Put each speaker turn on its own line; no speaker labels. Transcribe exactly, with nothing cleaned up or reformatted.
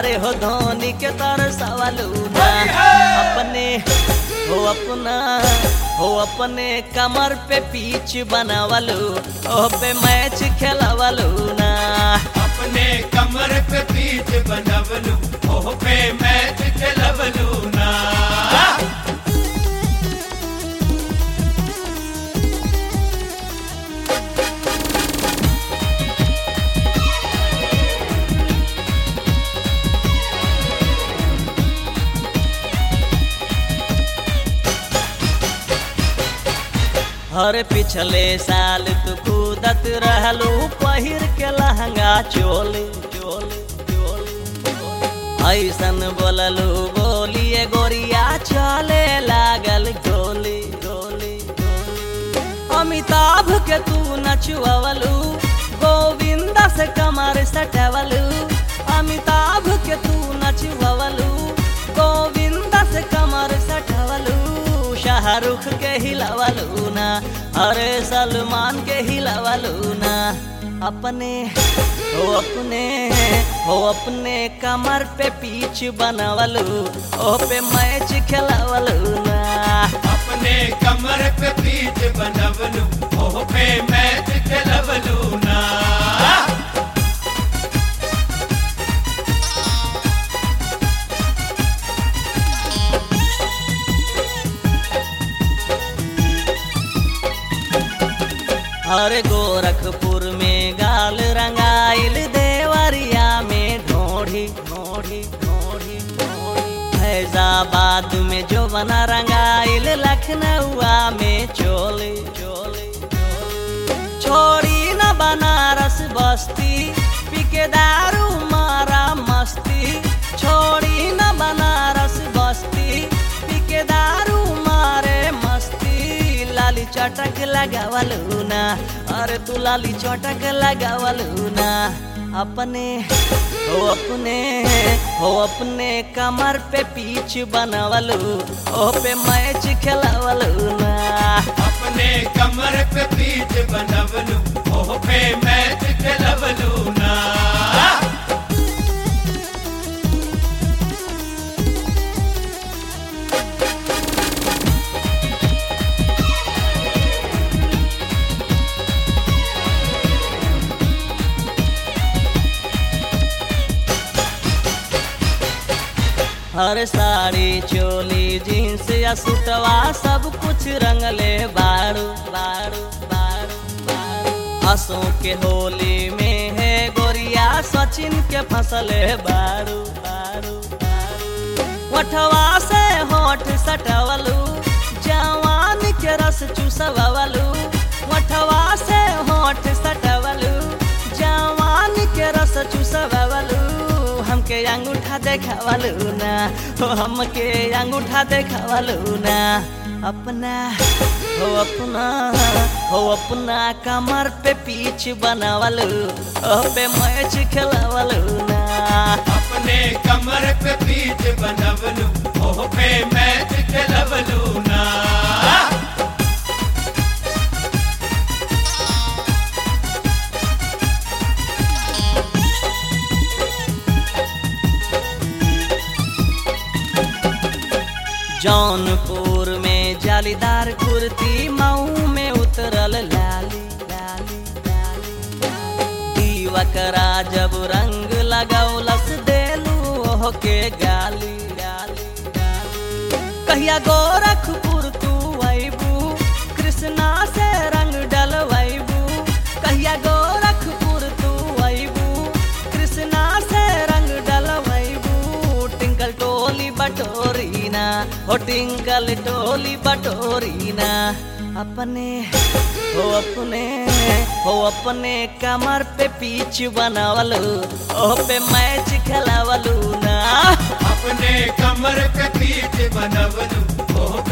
अरे हो धोनी के तरसवलू ना अपने हो अपना हो अपने कमर पे पीच बनावलू ओ पे मैच खेलवलू ना
अपने कमर पे पीच बनवलू ओह पे मैच खेलवलू ना।
हर पिछले साल तू कूदत रहलू पहिर के लहंगा चोली चोली चोली ऐसन बोललू बोलिए गोरिया चले लागल गोली गोली अमिताभ के तू नचवलू गोविंदा से कमर सटवलू अमिताभ के तू नचवलू गोविंदा से कमर सटवलू शाहरुख के हिलवलू ना अरे सलमान के हिलवलू ना अपने हो अपने हो अपने कमर पे पीच बनवलू ओ पे मैच खेलवलू ना
अपने कमर पे पीच बनवलू ओह पे मैच खेलवलू ना।
अरे गोरखपुर में गाल रंगाइल देवरिया में ढोढ़ी ढोढ़ी ढोढ़ी फैजाबाद में जो बना रंगाइल लखनऊआ में चोली चोली छोड़ी न बनारस बस्ती पीके दारू मारा मस्ती छोड़ी न बनारस बस्ती पीके दारू मारे मस्ती लाली चटक लगावलू ना अरे तू लाली चटक लगावलू ना अपने हो अपने हो अपने कमर पे पीच बनवलू ओ पे मैच खेलवलू ना
अपने कमर पे पीच बनवलू ओह पे मैच खेलवलू ना।
हर साड़ी चोली जींस या सुटवा सब कुछ रंगले बारू बारू बारू बारू हंसों के होली में है गोरिया सचिन के फसले बारू बारू बारू वठवा से होठ सटवलू जवान के रस चूसवलू वठवा से होठ सटवलू जवान के रस चूसवलू हमके अंगूठा देखावलू ना हो हमके अंगूठा देखावलू ना अपना हो अपना हो अपना कमर पे पीच बनवलू ओ पे मैच खेलवलू ना
अपने कमर पे पीच बनवलू ओह पे मैच खेलवलू ना।
जौनपुर में जालीदार कुर्ती मऊ में उतरल लाली लाली लाली दीवकरा जब रंग लगौलस देलू ओह के गाली गाली गाली कहिया गोरखपुर तू अबू कृष्णा से रंग डलवैबू कहिया गोरखपुर तू अबू कृष्णा से रंग डलवैबू टिंकल टोली बटोरी ना हो टिंकल टोली बटोरी ना अपने हो अपने हो अपने कमर पे पीच बनवलू ओ पे मैच खेलवलू ना
अपने कमर पे पीच बनवलू ओह